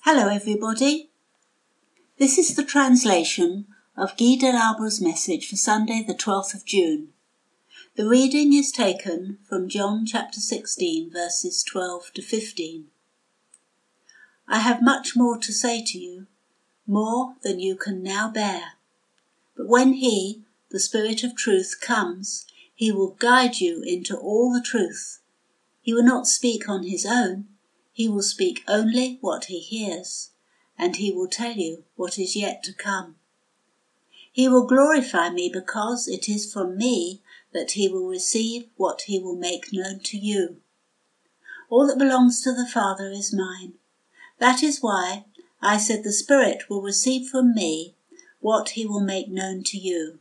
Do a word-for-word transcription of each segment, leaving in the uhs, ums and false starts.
Hello everybody. This is the translation of Guy de Labre's message for Sunday the twelfth of June. The reading is taken from John chapter sixteen verses twelve to fifteen. I have much more to say to you, more than you can now bear. But when he, the Spirit of truth, comes, he will guide you into all the truth. He will not speak on his own. He will speak only what he hears, and he will tell you what is yet to come. He will glorify me because it is from me that he will receive what he will make known to you. All that belongs to the Father is mine. That is why I said the Spirit will receive from me what he will make known to you.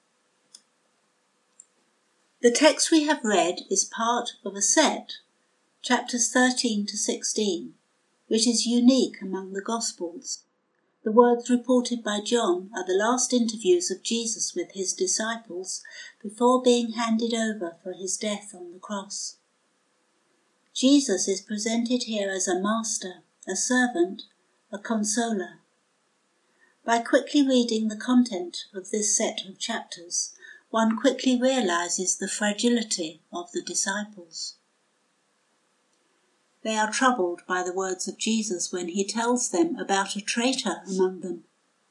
The text we have read is part of a set, chapters thirteen to sixteen, which is unique among the Gospels. The words reported by John are the last interviews of Jesus with his disciples before being handed over for his death on the cross. Jesus is presented here as a master, a servant, a consoler. By quickly reading the content of this set of chapters, one quickly realizes the fragility of the disciples. They are troubled by the words of Jesus when he tells them about a traitor among them.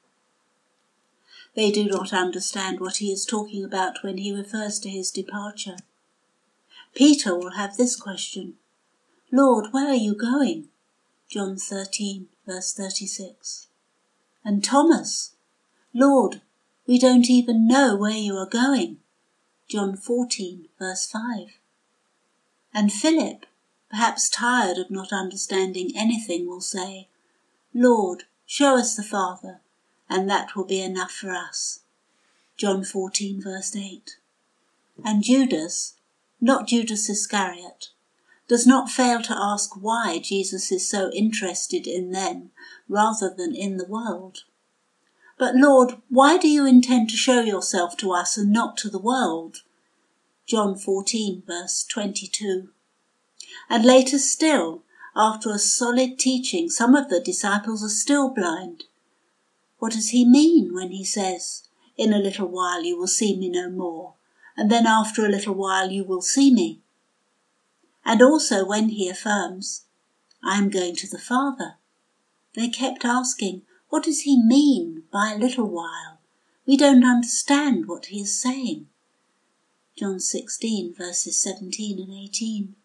They do not understand what he is talking about when he refers to his departure. Peter will have this question, "Lord, where are you going?" John thirteen, verse thirty-six. And Thomas, "Lord, we don't even know where you are going." John fourteen, verse five. And Philip, perhaps tired of not understanding anything, will say, "Lord, show us the Father, and that will be enough for us." John fourteen, verse eight. And Judas, not Judas Iscariot, does not fail to ask why Jesus is so interested in them rather than in the world. "But Lord, why do you intend to show yourself to us and not to the world?" John fourteen, verse twenty-two. And later still, after a solid teaching, some of the disciples are still blind. What does he mean when he says, "In a little while you will see me no more, and then after a little while you will see me"? And also when he affirms, "I am going to the Father." They kept asking, what does he mean by a little while? We don't understand what he is saying. John sixteen, verses seventeen and eighteen.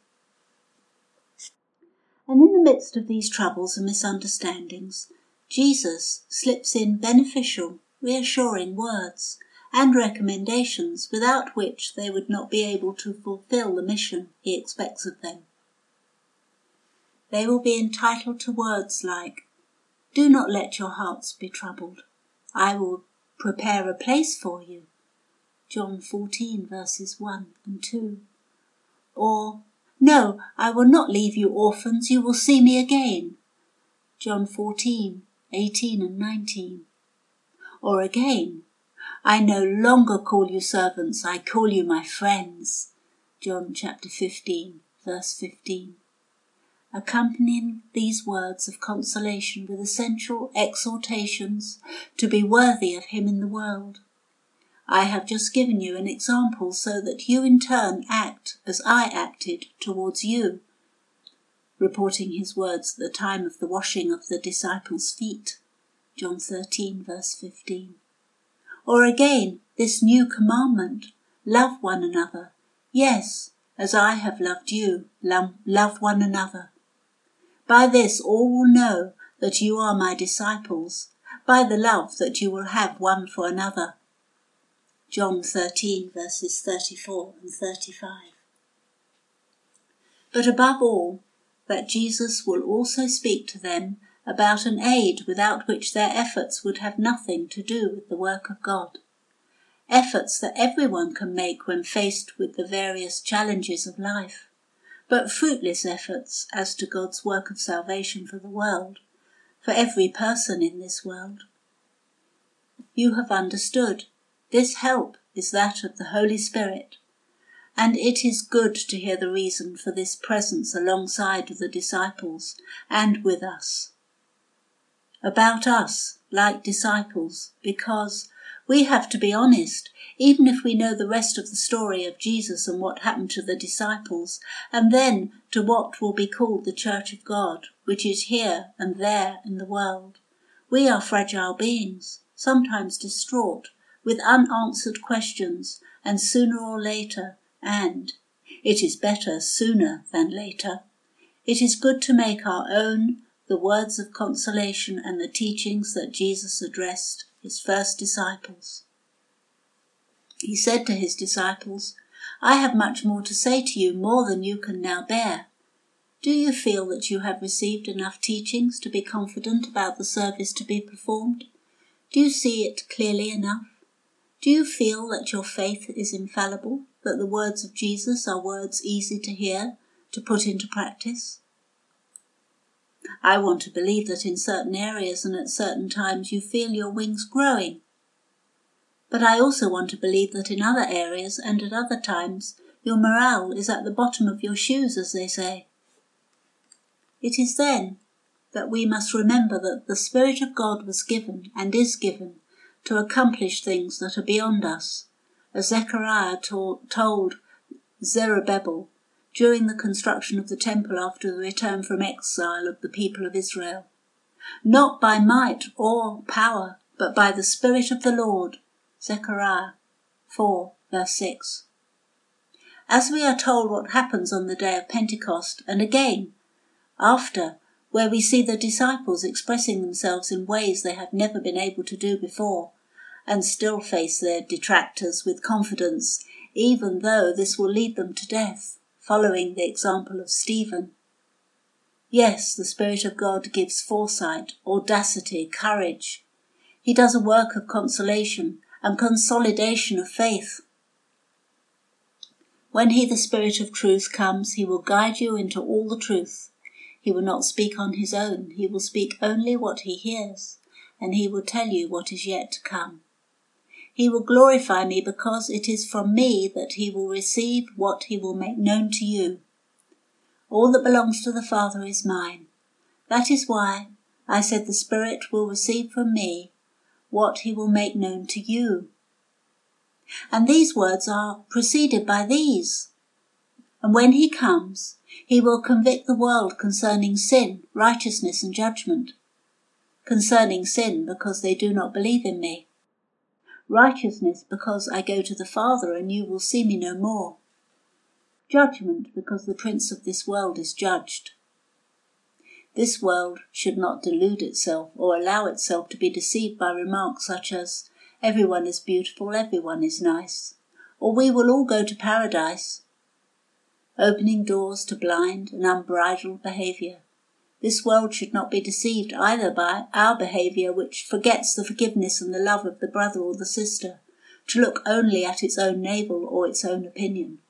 And in the midst of these troubles and misunderstandings, Jesus slips in beneficial, reassuring words and recommendations without which they would not be able to fulfill the mission he expects of them. They will be entitled to words like, "Do not let your hearts be troubled. I will prepare a place for you." John fourteen, verses one and two. Or, "No, I will not leave you orphans, you will see me again." John fourteen, eighteen and nineteen. Or again, "I no longer call you servants, I call you my friends." John chapter fifteen, verse fifteen. Accompanying these words of consolation with essential exhortations to be worthy of him in the world. I have just given you an example so that you in turn act as I acted towards you, reporting his words at the time of the washing of the disciples' feet, John thirteen, verse fifteen. Or again, this new commandment, love one another. Yes, as I have loved you, love one another. By this all will know that you are my disciples, by the love that you will have one for another. John thirteen, verses thirty-four and thirty-five. But above all, that Jesus will also speak to them about an aid without which their efforts would have nothing to do with the work of God. Efforts that everyone can make when faced with the various challenges of life, but fruitless efforts as to God's work of salvation for the world, for every person in this world. You have understood. This help is that of the Holy Spirit, and it is good to hear the reason for this presence alongside of the disciples and with us. about us, like disciples, because we have to be honest, even if we know the rest of the story of Jesus and what happened to the disciples, and then to what will be called the Church of God, which is here and there in the world. We are fragile beings, sometimes distraught, with unanswered questions, and sooner or later, and it is better sooner than later, it is good to make our own the words of consolation and the teachings that Jesus addressed his first disciples. He said to his disciples, "I have much more to say to you, more than you can now bear. Do you feel that you have received enough teachings to be confident about the service to be performed? Do you see it clearly enough? Do you feel that your faith is infallible, that the words of Jesus are words easy to hear, to put into practice?" I want to believe that in certain areas and at certain times you feel your wings growing. But I also want to believe that in other areas and at other times your morale is at the bottom of your shoes, as they say. It is then that we must remember that the Spirit of God was given and is given to accomplish things that are beyond us, as Zechariah to- told Zerubbabel during the construction of the temple after the return from exile of the people of Israel. Not by might or power, but by the Spirit of the Lord. Zechariah four, verse six. As we are told what happens on the day of Pentecost, and again after, where we see the disciples expressing themselves in ways they have never been able to do before, and still face their detractors with confidence, even though this will lead them to death, following the example of Stephen. Yes, the Spirit of God gives foresight, audacity, courage. He does a work of consolation and consolidation of faith. When he, the Spirit of truth, comes, he will guide you into all the truth. He will not speak on his own. He will speak only what he hears, and he will tell you what is yet to come. He will glorify me because it is from me that he will receive what he will make known to you. All that belongs to the Father is mine. That is why I said the Spirit will receive from me what he will make known to you. And these words are preceded by these. And when he comes, he will convict the world concerning sin, righteousness, and judgment. Concerning sin, because they do not believe in me. Righteousness, because I go to the Father and you will see me no more. Judgment, because the prince of this world is judged. This world should not delude itself or allow itself to be deceived by remarks such as, "Everyone is beautiful, everyone is nice," or "We will all go to paradise," opening doors to blind and unbridled behaviour. This world should not be deceived either by our behaviour, which forgets the forgiveness and the love of the brother or the sister, to look only at its own navel or its own opinion.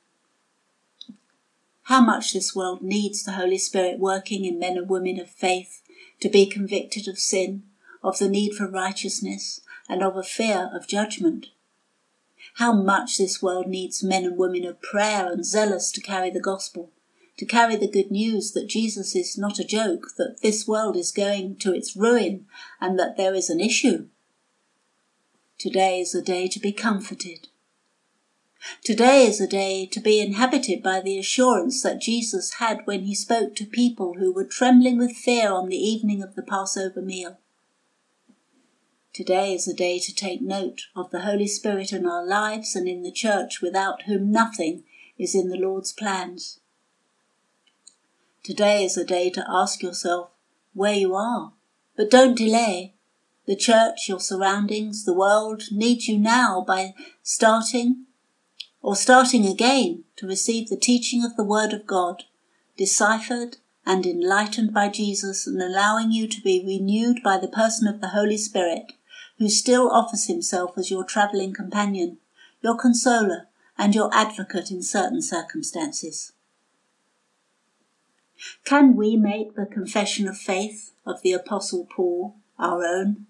How much this world needs the Holy Spirit working in men and women of faith to be convicted of sin, of the need for righteousness, and of a fear of judgment. How much this world needs men and women of prayer and zealous to carry the gospel, to carry the good news that Jesus is not a joke, that this world is going to its ruin, and that there is an issue. Today is a day to be comforted. Today is a day to be inhabited by the assurance that Jesus had when he spoke to people who were trembling with fear on the evening of the Passover meal. Today is a day to take note of the Holy Spirit in our lives and in the church, without whom nothing is in the Lord's plans. Today is a day to ask yourself where you are, but don't delay. The church, your surroundings, the world needs you now by starting or starting again to receive the teaching of the Word of God, deciphered and enlightened by Jesus, and allowing you to be renewed by the person of the Holy Spirit, who still offers himself as your travelling companion, your consoler, and your advocate in certain circumstances. Can we make the confession of faith of the Apostle Paul our own?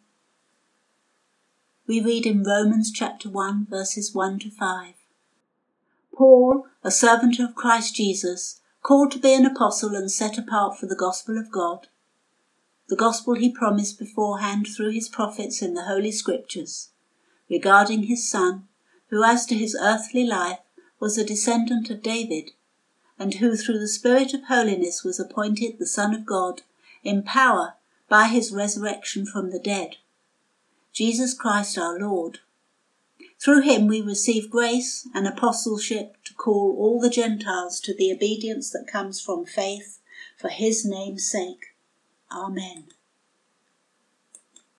We read in Romans chapter one, verses one to five. Paul, a servant of Christ Jesus, called to be an apostle and set apart for the gospel of God, the gospel he promised beforehand through his prophets in the Holy Scriptures, regarding his Son, who as to his earthly life was a descendant of David, and who through the Spirit of holiness was appointed the Son of God in power by his resurrection from the dead, Jesus Christ our Lord. Through him we receive grace and apostleship to call all the Gentiles to the obedience that comes from faith for his name's sake. Amen.